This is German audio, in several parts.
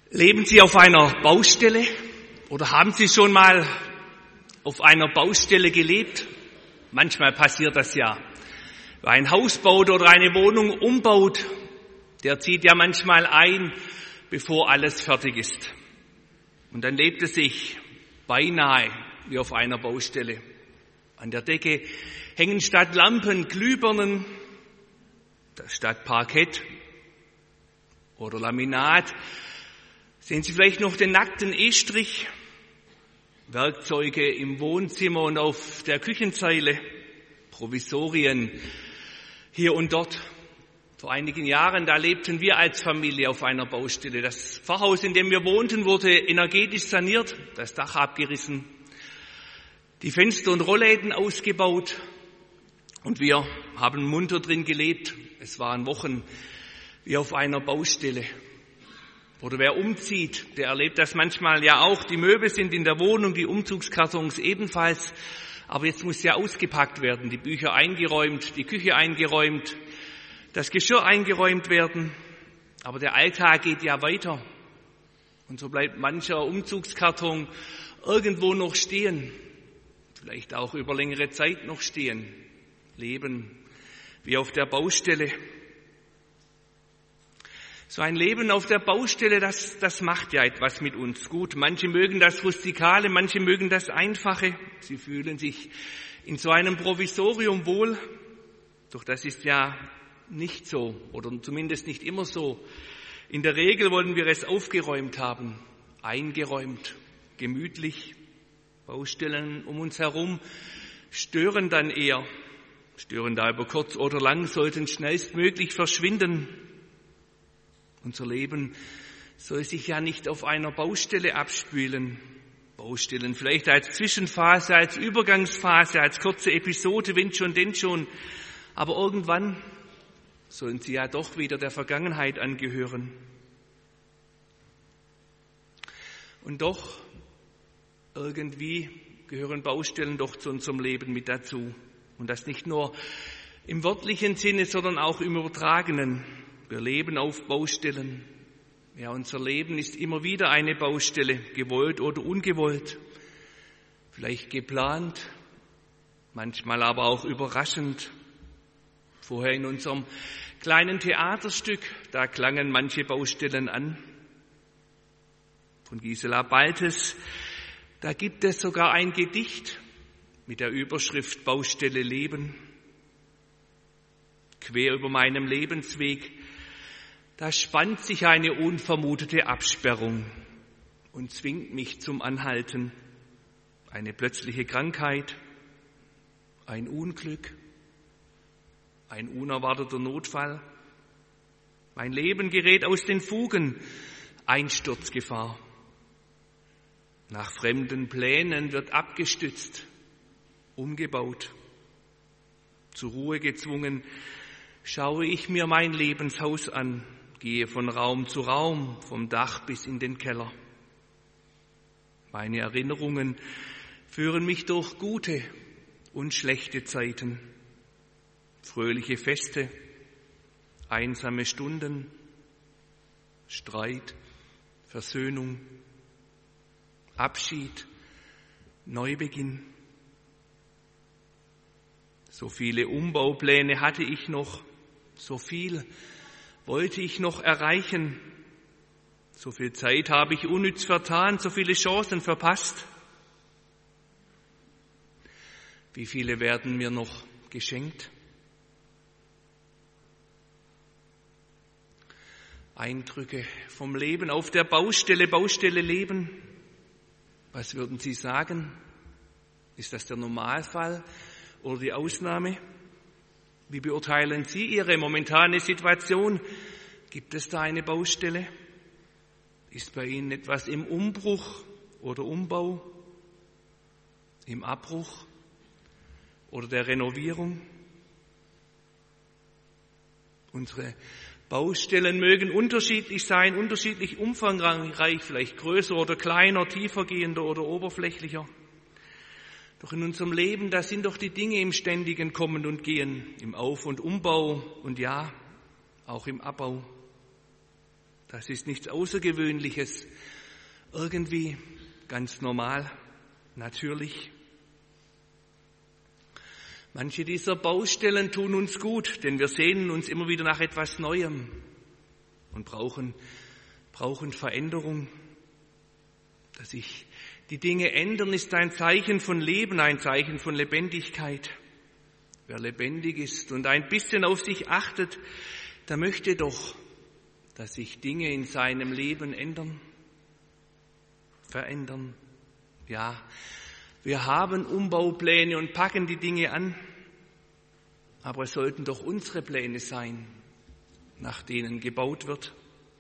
Leben Sie auf einer Baustelle oder haben Sie schon mal auf einer Baustelle gelebt? Manchmal passiert das ja. Wer ein Haus baut oder eine Wohnung umbaut, der zieht ja manchmal ein, bevor alles fertig ist. Und dann lebt es sich beinahe wie auf einer Baustelle. An der Decke hängen statt Lampen Glühbirnen, statt Parkett oder Laminat. Sehen Sie vielleicht noch den nackten Estrich, Werkzeuge im Wohnzimmer und auf der Küchenzeile, Provisorien hier und dort. Vor einigen Jahren, da lebten wir als Familie auf einer Baustelle. Das Pfarrhaus, in dem wir wohnten, wurde energetisch saniert, das Dach abgerissen, die Fenster und Rollläden ausgebaut und wir haben munter drin gelebt. Es waren Wochen wie auf einer Baustelle. Oder wer umzieht, der erlebt das manchmal ja auch. Die Möbel sind in der Wohnung, die Umzugskartons ebenfalls. Aber jetzt muss ja ausgepackt werden, die Bücher eingeräumt, die Küche eingeräumt, das Geschirr eingeräumt werden. Aber der Alltag geht ja weiter. Und so bleibt mancher Umzugskarton irgendwo noch stehen. Vielleicht auch über längere Zeit noch stehen. Leben wie auf der Baustelle. So ein Leben auf der Baustelle, das macht ja etwas mit uns. Gut, manche mögen das Rustikale, manche mögen das Einfache. Sie fühlen sich in so einem Provisorium wohl. Doch das ist ja nicht so oder zumindest nicht immer so. In der Regel wollen wir es aufgeräumt haben, eingeräumt, gemütlich. Baustellen um uns herum stören dann eher, stören da über kurz oder lang, sollten schnellstmöglich verschwinden. Unser Leben soll sich ja nicht auf einer Baustelle abspielen. Baustellen vielleicht als Zwischenphase, als Übergangsphase, als kurze Episode, wenn schon, denn schon. Aber irgendwann sollen sie ja doch wieder der Vergangenheit angehören. Und doch, irgendwie gehören Baustellen doch zu unserem Leben mit dazu. Und das nicht nur im wörtlichen Sinne, sondern auch im übertragenen. Wir leben auf Baustellen. Ja, unser Leben ist immer wieder eine Baustelle, gewollt oder ungewollt. Vielleicht geplant, manchmal aber auch überraschend. Vorher in unserem kleinen Theaterstück, da klangen manche Baustellen an. Von Gisela Baltes, da gibt es sogar ein Gedicht mit der Überschrift Baustelle Leben. Quer über meinem Lebensweg, da spannt sich eine unvermutete Absperrung und zwingt mich zum Anhalten. Eine plötzliche Krankheit, ein Unglück, ein unerwarteter Notfall. Mein Leben gerät aus den Fugen, Einsturzgefahr. Nach fremden Plänen wird abgestützt, umgebaut. Zur Ruhe gezwungen, schaue ich mir mein Lebenshaus an, gehe von Raum zu Raum, vom Dach bis in den Keller. Meine Erinnerungen führen mich durch gute und schlechte Zeiten, fröhliche Feste, einsame Stunden, Streit, Versöhnung, Abschied, Neubeginn. So viele Umbaupläne hatte ich noch, so viel wollte ich noch erreichen, so viel Zeit habe ich unnütz vertan, so viele Chancen verpasst. Wie viele werden mir noch geschenkt? Eindrücke vom Leben auf der Baustelle, Baustelle leben. Was würden Sie sagen? Ist das der Normalfall oder die Ausnahme? Wie beurteilen Sie Ihre momentane Situation? Gibt es da eine Baustelle? Ist bei Ihnen etwas im Umbruch oder Umbau, im Abbruch oder der Renovierung? Unsere Baustellen mögen unterschiedlich sein, unterschiedlich umfangreich, vielleicht größer oder kleiner, tiefergehender oder oberflächlicher. Doch in unserem Leben, da sind doch die Dinge im ständigen Kommen und Gehen, im Auf- und Umbau und ja, auch im Abbau. Das ist nichts Außergewöhnliches, irgendwie ganz normal, natürlich. Manche dieser Baustellen tun uns gut, denn wir sehnen uns immer wieder nach etwas Neuem und brauchen Veränderung. Dass sich die Dinge ändern, ist ein Zeichen von Leben, ein Zeichen von Lebendigkeit. Wer lebendig ist und ein bisschen auf sich achtet, der möchte doch, dass sich Dinge in seinem Leben verändern. Ja, wir haben Umbaupläne und packen die Dinge an, aber es sollten doch unsere Pläne sein, nach denen gebaut wird.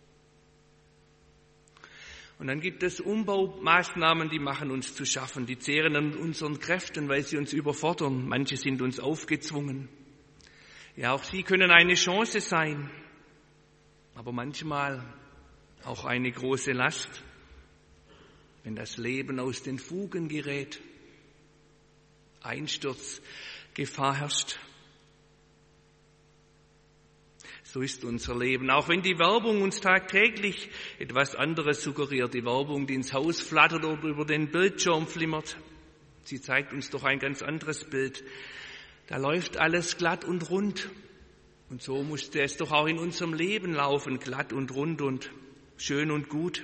Und dann gibt es Umbaumaßnahmen, die machen uns zu schaffen, die zehren an unseren Kräften, weil sie uns überfordern. Manche sind uns aufgezwungen. Ja, auch sie können eine Chance sein, aber manchmal auch eine große Last, wenn das Leben aus den Fugen gerät, Einsturzgefahr herrscht. So ist unser Leben. Auch wenn die Werbung uns tagtäglich etwas anderes suggeriert, die Werbung, die ins Haus flattert oder über den Bildschirm flimmert, sie zeigt uns doch ein ganz anderes Bild. Da läuft alles glatt und rund. Und so musste es doch auch in unserem Leben laufen, glatt und rund und schön und gut.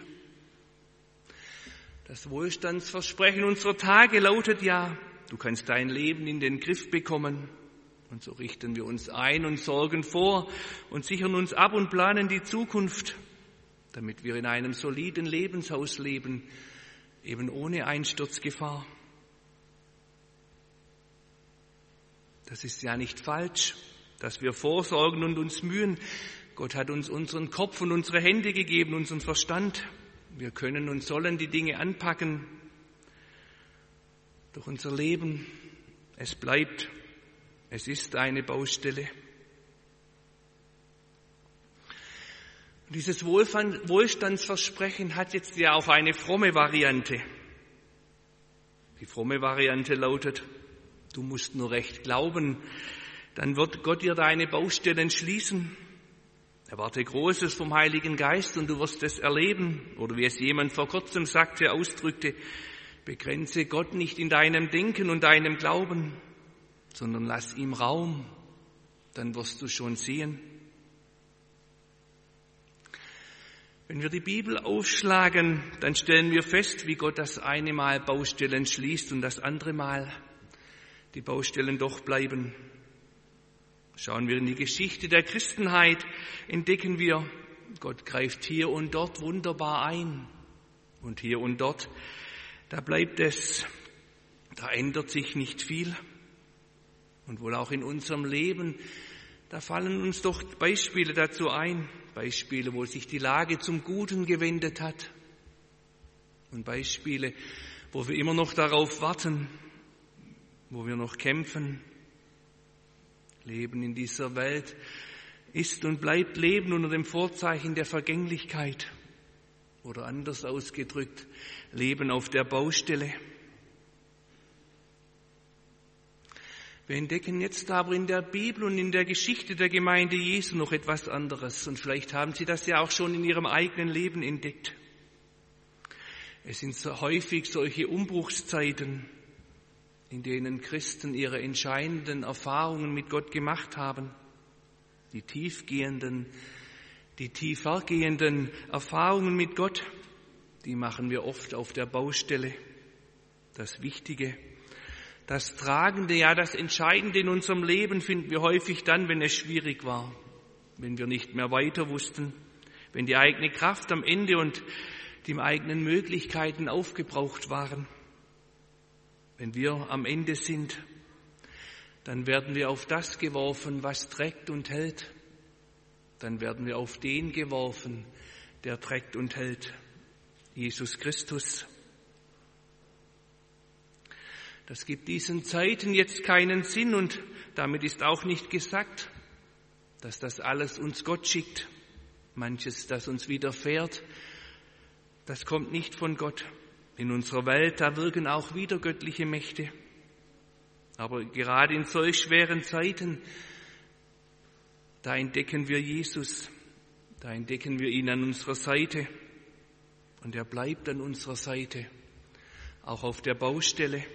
Das Wohlstandsversprechen unserer Tage lautet ja, du kannst dein Leben in den Griff bekommen. Und so richten wir uns ein und sorgen vor und sichern uns ab und planen die Zukunft, damit wir in einem soliden Lebenshaus leben, eben ohne Einsturzgefahr. Das ist ja nicht falsch, dass wir vorsorgen und uns mühen. Gott hat uns unseren Kopf und unsere Hände gegeben, unseren Verstand. Wir können und sollen die Dinge anpacken. Doch unser Leben, es bleibt. Es ist eine Baustelle. Und dieses Wohlstandsversprechen hat jetzt ja auch eine fromme Variante. Die fromme Variante lautet, du musst nur recht glauben, dann wird Gott dir deine Baustellen schließen. Erwarte Großes vom Heiligen Geist und du wirst es erleben. Oder wie es jemand vor kurzem ausdrückte, begrenze Gott nicht in deinem Denken und deinem Glauben, sondern lass ihm Raum, dann wirst du schon sehen. Wenn wir die Bibel aufschlagen, dann stellen wir fest, wie Gott das eine Mal Baustellen schließt und das andere Mal die Baustellen doch bleiben. Schauen wir in die Geschichte der Christenheit, entdecken wir, Gott greift hier und dort wunderbar ein. Und hier und dort, da bleibt es, da ändert sich nicht viel. Und wohl auch in unserem Leben, da fallen uns doch Beispiele dazu ein. Beispiele, wo sich die Lage zum Guten gewendet hat. Und Beispiele, wo wir immer noch darauf warten, wo wir noch kämpfen. Leben in dieser Welt ist und bleibt Leben unter dem Vorzeichen der Vergänglichkeit. Oder anders ausgedrückt, Leben auf der Baustelle. Wir entdecken jetzt aber in der Bibel und in der Geschichte der Gemeinde Jesu noch etwas anderes. Und vielleicht haben Sie das ja auch schon in Ihrem eigenen Leben entdeckt. Es sind so häufig solche Umbruchszeiten, in denen Christen ihre entscheidenden Erfahrungen mit Gott gemacht haben. Die tiefergehenden Erfahrungen mit Gott, die machen wir oft auf der Baustelle. Das Wichtige, das Tragende, ja das Entscheidende in unserem Leben finden wir häufig dann, wenn es schwierig war, wenn wir nicht mehr weiter wussten, wenn die eigene Kraft am Ende und die eigenen Möglichkeiten aufgebraucht waren. Wenn wir am Ende sind, dann werden wir auf das geworfen, was trägt und hält. Dann werden wir auf den geworfen, der trägt und hält, Jesus Christus. Das gibt diesen Zeiten jetzt keinen Sinn und damit ist auch nicht gesagt, dass das alles uns Gott schickt. Manches, das uns widerfährt, das kommt nicht von Gott. In unserer Welt, da wirken auch wieder göttliche Mächte. Aber gerade in solch schweren Zeiten, da entdecken wir Jesus. Da entdecken wir ihn an unserer Seite und er bleibt an unserer Seite, auch auf der Baustelle.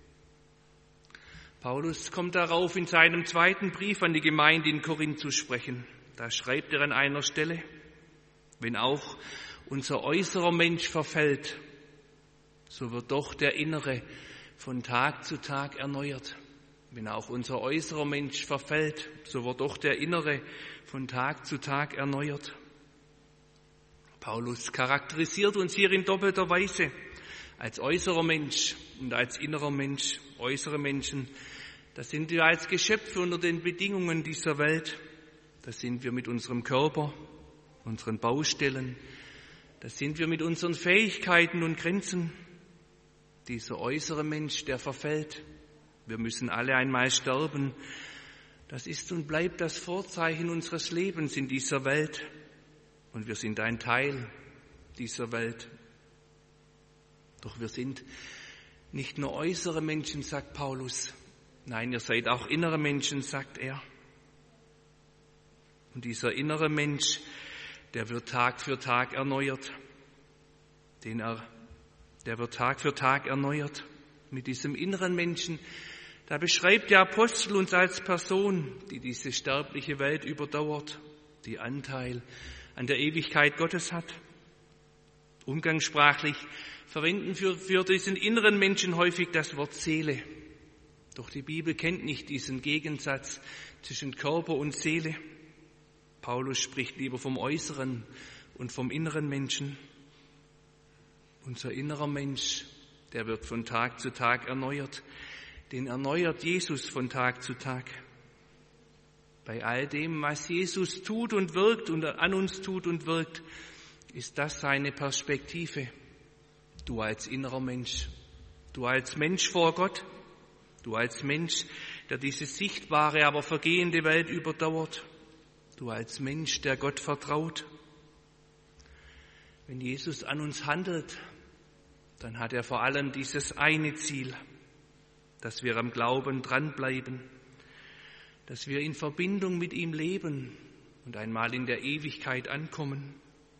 Paulus kommt darauf, in seinem zweiten Brief an die Gemeinde in Korinth zu sprechen. Da schreibt er an einer Stelle: Wenn auch unser äußerer Mensch verfällt, so wird doch der innere von Tag zu Tag erneuert. Wenn auch unser äußerer Mensch verfällt, so wird doch der innere von Tag zu Tag erneuert. Paulus charakterisiert uns hier in doppelter Weise, als äußerer Mensch und als innerer Mensch. Äußere Menschen, das sind wir als Geschöpfe unter den Bedingungen dieser Welt. Das sind wir mit unserem Körper, unseren Baustellen. Das sind wir mit unseren Fähigkeiten und Grenzen. Dieser äußere Mensch, der verfällt. Wir müssen alle einmal sterben. Das ist und bleibt das Vorzeichen unseres Lebens in dieser Welt. Und wir sind ein Teil dieser Welt. Doch wir sind nicht nur äußere Menschen, sagt Paulus. Nein, ihr seid auch innere Menschen, sagt er. Und dieser innere Mensch, der wird Tag für Tag erneuert. Der wird Tag für Tag erneuert. Mit diesem inneren Menschen, da beschreibt der Apostel uns als Person, die diese sterbliche Welt überdauert, die Anteil an der Ewigkeit Gottes hat. Umgangssprachlich verwenden für diesen inneren Menschen häufig das Wort Seele. Doch die Bibel kennt nicht diesen Gegensatz zwischen Körper und Seele. Paulus spricht lieber vom äußeren und vom inneren Menschen. Unser innerer Mensch, der wird von Tag zu Tag erneuert. Den erneuert Jesus von Tag zu Tag. Bei all dem, was Jesus tut und wirkt und an uns tut und wirkt, ist das seine Perspektive. Du als innerer Mensch, du als Mensch vor Gott, du als Mensch, der diese sichtbare, aber vergehende Welt überdauert, du als Mensch, der Gott vertraut. Wenn Jesus an uns handelt, dann hat er vor allem dieses eine Ziel, dass wir am Glauben dranbleiben, dass wir in Verbindung mit ihm leben und einmal in der Ewigkeit ankommen.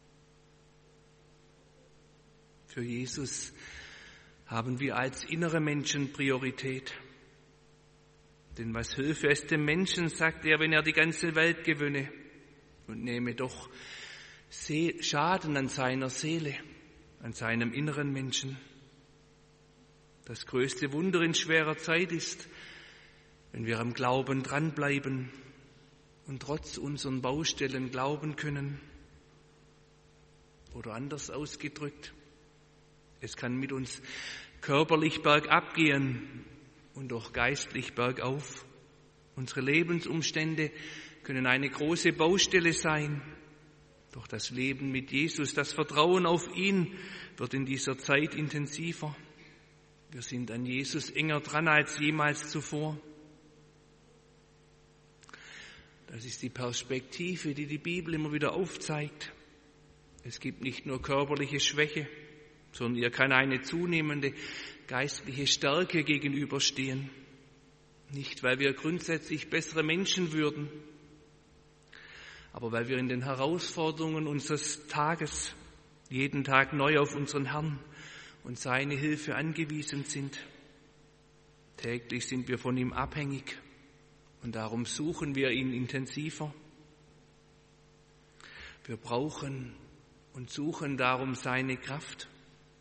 Für Jesus haben wir als innere Menschen Priorität. Denn was hülfe es dem Menschen, sagt er, wenn er die ganze Welt gewönne und nehme doch Schaden an seiner Seele, an seinem inneren Menschen. Das größte Wunder in schwerer Zeit ist, wenn wir am Glauben dranbleiben und trotz unseren Baustellen glauben können. Oder anders ausgedrückt, es kann mit uns körperlich bergab gehen und doch geistlich bergauf. Unsere Lebensumstände können eine große Baustelle sein. Doch das Leben mit Jesus, das Vertrauen auf ihn wird in dieser Zeit intensiver. Wir sind an Jesus enger dran als jemals zuvor. Das ist die Perspektive, die die Bibel immer wieder aufzeigt. Es gibt nicht nur körperliche Schwäche, sondern ihr kann eine zunehmende geistliche Stärke gegenüberstehen. Nicht, weil wir grundsätzlich bessere Menschen würden, aber weil wir in den Herausforderungen unseres Tages jeden Tag neu auf unseren Herrn und seine Hilfe angewiesen sind. Täglich sind wir von ihm abhängig und darum suchen wir ihn intensiver. Wir brauchen und suchen darum seine Kraft.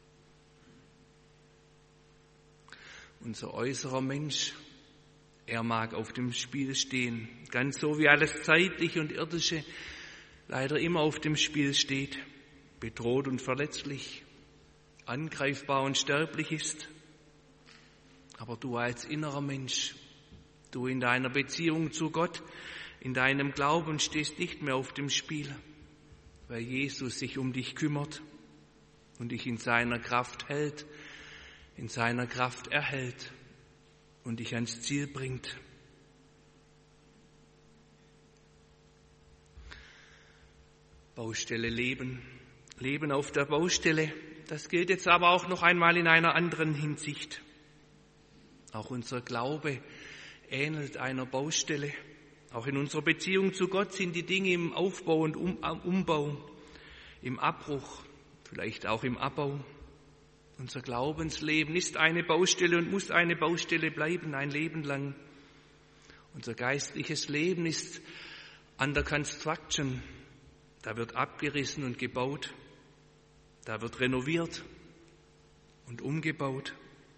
Unser äußerer Mensch, er mag auf dem Spiel stehen, ganz so wie alles Zeitliche und Irdische leider immer auf dem Spiel steht, bedroht und verletzlich, angreifbar und sterblich ist. Aber du als innerer Mensch, du in deiner Beziehung zu Gott, in deinem Glauben stehst nicht mehr auf dem Spiel, weil Jesus sich um dich kümmert und dich in seiner Kraft hält, in seiner Kraft erhält und dich ans Ziel bringt. Baustelle leben, Leben auf der Baustelle, das gilt jetzt aber auch noch einmal in einer anderen Hinsicht. Auch unser Glaube ähnelt einer Baustelle. Auch in unserer Beziehung zu Gott sind die Dinge im Aufbau und Umbau, im Abbruch, vielleicht auch im Abbau. Unser Glaubensleben ist eine Baustelle und muss eine Baustelle bleiben, ein Leben lang. Unser geistliches Leben ist under construction. Da wird abgerissen und gebaut. Da wird renoviert und umgebaut.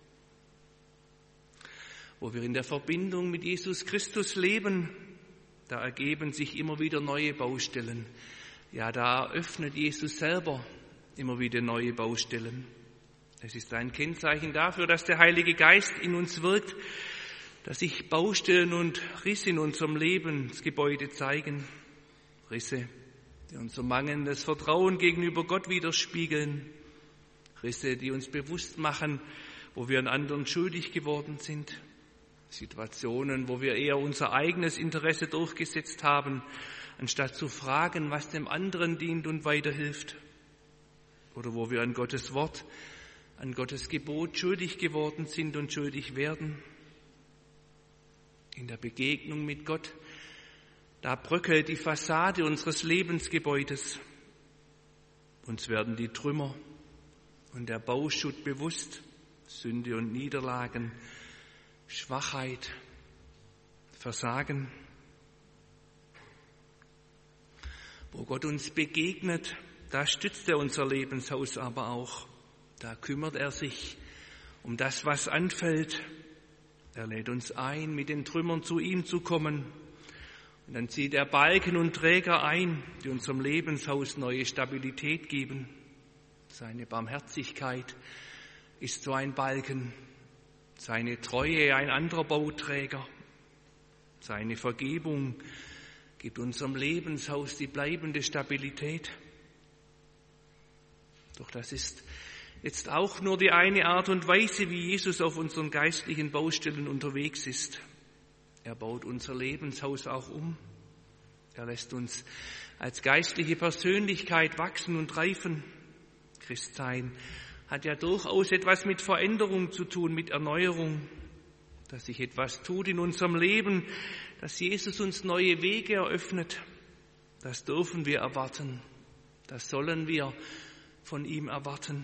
Wo wir in der Verbindung mit Jesus Christus leben, da ergeben sich immer wieder neue Baustellen. Ja, da eröffnet Jesus selber immer wieder neue Baustellen. Es ist ein Kennzeichen dafür, dass der Heilige Geist in uns wirkt, dass sich Baustellen und Risse in unserem Lebensgebäude zeigen. Risse, die unser mangelndes Vertrauen gegenüber Gott widerspiegeln. Risse, die uns bewusst machen, wo wir an anderen schuldig geworden sind. Situationen, wo wir eher unser eigenes Interesse durchgesetzt haben, anstatt zu fragen, was dem anderen dient und weiterhilft. Oder wo wir an Gottes Wort, an Gottes Gebot schuldig geworden sind und schuldig werden. In der Begegnung mit Gott, da bröckelt die Fassade unseres Lebensgebäudes. Uns werden die Trümmer und der Bauschutt bewusst, Sünde und Niederlagen, Schwachheit, Versagen. Wo Gott uns begegnet, da stützt er unser Lebenshaus aber auch. Da kümmert er sich um das, was anfällt. Er lädt uns ein, mit den Trümmern zu ihm zu kommen. Und dann zieht er Balken und Träger ein, die unserem Lebenshaus neue Stabilität geben. Seine Barmherzigkeit ist so ein Balken, seine Treue ein anderer Bauträger. Seine Vergebung gibt unserem Lebenshaus die bleibende Stabilität. Doch das ist jetzt auch nur die eine Art und Weise, wie Jesus auf unseren geistlichen Baustellen unterwegs ist. Er baut unser Lebenshaus auch um. Er lässt uns als geistliche Persönlichkeit wachsen und reifen. Christsein hat ja durchaus etwas mit Veränderung zu tun, mit Erneuerung, dass sich etwas tut in unserem Leben, dass Jesus uns neue Wege eröffnet. Das dürfen wir erwarten. Das sollen wir von ihm erwarten.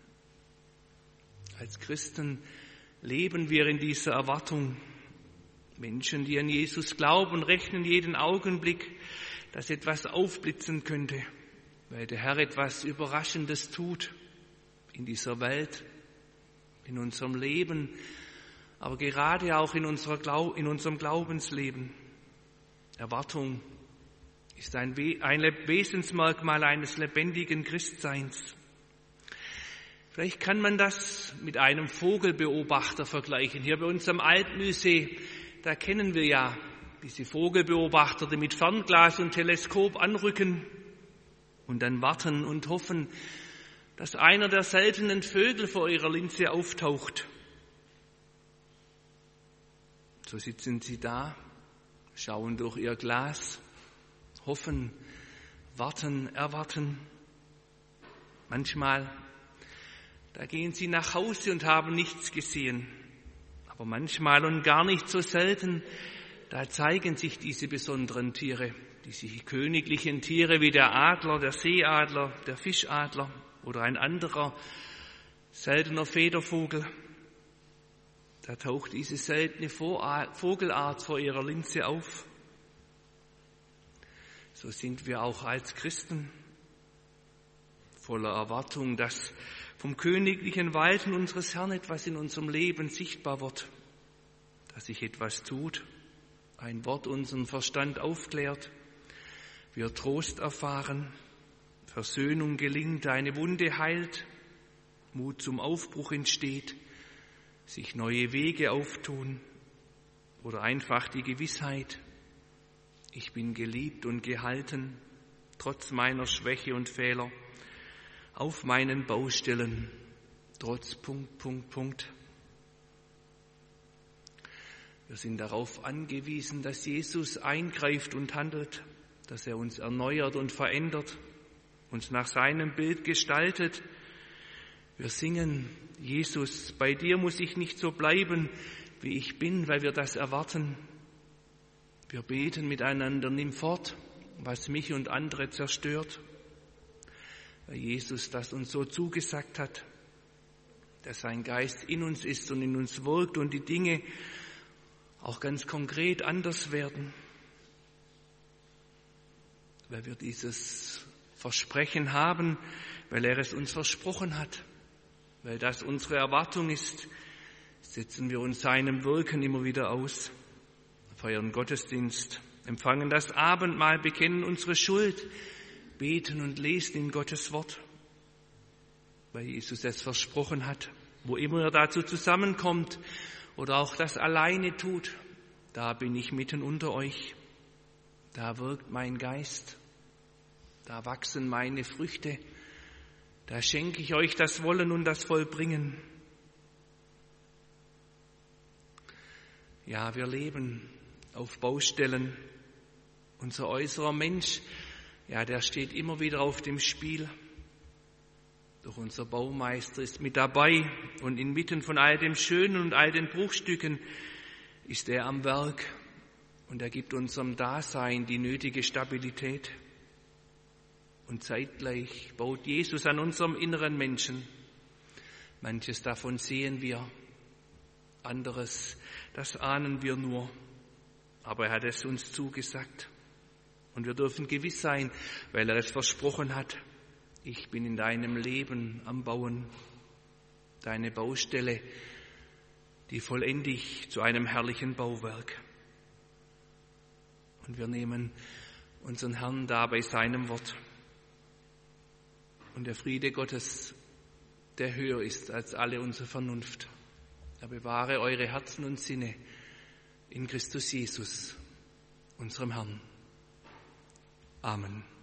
Als Christen leben wir in dieser Erwartung. Menschen, die an Jesus glauben, rechnen jeden Augenblick, dass etwas aufblitzen könnte, weil der Herr etwas Überraschendes tut in dieser Welt, in unserem Leben, aber gerade auch in unserem Glaubensleben. Erwartung ist ein Wesensmerkmal eines lebendigen Christseins. Vielleicht kann man das mit einem Vogelbeobachter vergleichen. Hier bei uns am Altmühlsee, da kennen wir ja diese Vogelbeobachter, die mit Fernglas und Teleskop anrücken und dann warten und hoffen, dass einer der seltenen Vögel vor ihrer Linse auftaucht. So sitzen sie da, schauen durch ihr Glas, hoffen, warten, erwarten. Manchmal, da gehen sie nach Hause und haben nichts gesehen. Aber manchmal und gar nicht so selten, da zeigen sich diese besonderen Tiere, diese königlichen Tiere wie der Adler, der Seeadler, der Fischadler oder ein anderer seltener Federvogel. Da taucht diese seltene Vogelart vor ihrer Linse auf. So sind wir auch als Christen voller Erwartung, dass vom königlichen Walten unseres Herrn etwas in unserem Leben sichtbar wird, dass sich etwas tut, ein Wort unseren Verstand aufklärt, wir Trost erfahren, Versöhnung gelingt, eine Wunde heilt, Mut zum Aufbruch entsteht, sich neue Wege auftun oder einfach die Gewissheit, ich bin geliebt und gehalten, trotz meiner Schwäche und Fehler, auf meinen Baustellen, trotz ... Wir sind darauf angewiesen, dass Jesus eingreift und handelt, dass er uns erneuert und verändert, uns nach seinem Bild gestaltet. Wir singen, Jesus, bei dir muss ich nicht so bleiben, wie ich bin, weil wir das erwarten. Wir beten miteinander, nimm fort, was mich und andere zerstört, weil Jesus das uns so zugesagt hat, dass sein Geist in uns ist und in uns wirkt und die Dinge auch ganz konkret anders werden, weil wir dieses Versprechen haben, weil er es uns versprochen hat, weil das unsere Erwartung ist, setzen wir uns seinem Wirken immer wieder aus, feiern Gottesdienst, empfangen das Abendmahl, bekennen unsere Schuld, beten und lesen in Gottes Wort, weil Jesus es versprochen hat. Wo immer er dazu zusammenkommt oder auch das alleine tut, da bin ich mitten unter euch. Da wirkt mein Geist, da wachsen meine Früchte, da schenke ich euch das Wollen und das Vollbringen. Ja, wir leben auf Baustellen. Unser äußerer Mensch, ja, der steht immer wieder auf dem Spiel. Doch unser Baumeister ist mit dabei und inmitten von all dem Schönen und all den Bruchstücken ist er am Werk und er gibt unserem Dasein die nötige Stabilität. Und zeitgleich baut Jesus an unserem inneren Menschen. Manches davon sehen wir, anderes, das ahnen wir nur. Aber er hat es uns zugesagt. Und wir dürfen gewiss sein, weil er es versprochen hat. Ich bin in deinem Leben am Bauen. Deine Baustelle, die vollende ich zu einem herrlichen Bauwerk. Und wir nehmen unseren Herrn da bei seinem Wort. Und der Friede Gottes, der höher ist als alle unsere Vernunft. Er bewahre eure Herzen und Sinne in Christus Jesus, unserem Herrn. Amen.